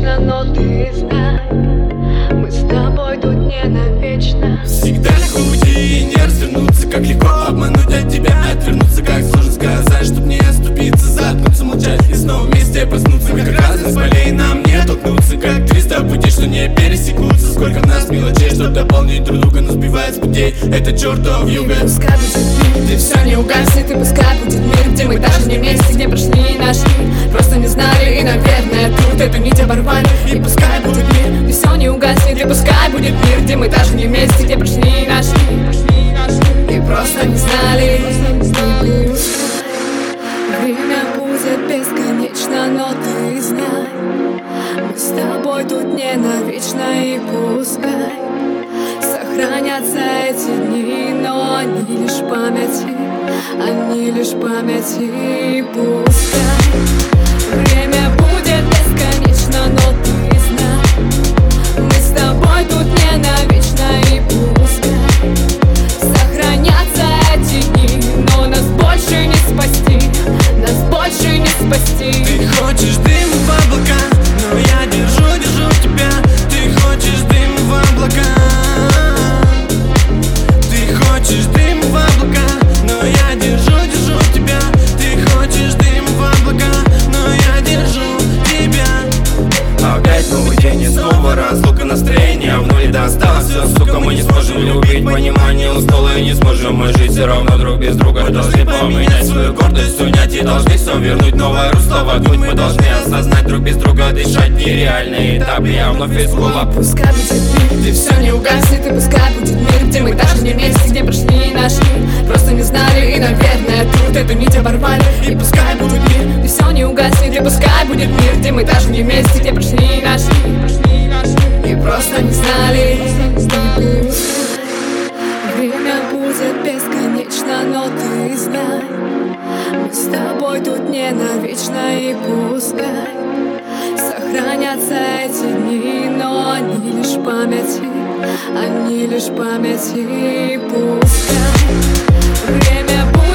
бесконечно, но ты знай, мы с тобой тут не навечно. Всегда легко уйти и не развернуться, как легко обмануть от тебя, отвернуться, как сложно сказать, чтоб не оступиться, заткнуться, молчать и снова вместе проснуться. Мы как разных полей, нам не толкнуться, как 300 путей, что не пересекутся. Сколько в нас мелочей, чтоб дополнить друг друга, но сбивает с путей это чертов юга. Пускай будет мир, где все не угаснет, и пускай будет мир, где мы даже не вместе, где прошли и нашли, просто не знали, и, наверное, тут эту нить оборвали. И пускай будет мир, где все не угаснет, и пускай будет мир, где мы даже не вместе, где прошли и нашли, и просто не знали. Время будет бесконечно, но ты знай, мы с тобой тут не навечно, и пускай сохранятся эти дни, но они лишь памяти, они лишь памяти, и пускай время будет бесконечно, но ты знай, мы с тобой тут не навечно, и пускай сохранятся эти дни, но нас больше не спасти, нас больше не спасти. Ты хочешь дым в облака, но я держу тебя. Ты хочешь дым в облака, ты хочешь дым в облака, но я держу тебя. Ты хочешь дым в облака, но я держу тебя. Опять новый день и снова разлука, настроение в нуле досталось все, сука, мы не сможем любить, понимание устало и не сможем мы жить все равно друг без друга. Мы должны поменять свою гордость, унять и должны все вернуть, новое русло воткнуть. Мы должны осознать друг без друга, дышать нереальные этапы, я вновь из клуба. Пускай будет мир, где все не угаснет, и пускай будет мир, где мы даже не вместе, где прошли и нашли, просто не знали, и, наверное, тут эту нить оборвали. И пускай будет мир, где все не угаснет, и пускай будет мир, где мы даже не вместе, где прошли и нашли, и просто не знали. Время будет бесконечно, но ты знай, мы с тобой тут не навечно, и пускай сохранятся эти дни, но они лишь памяти, они лишь памяти, и пускай время будет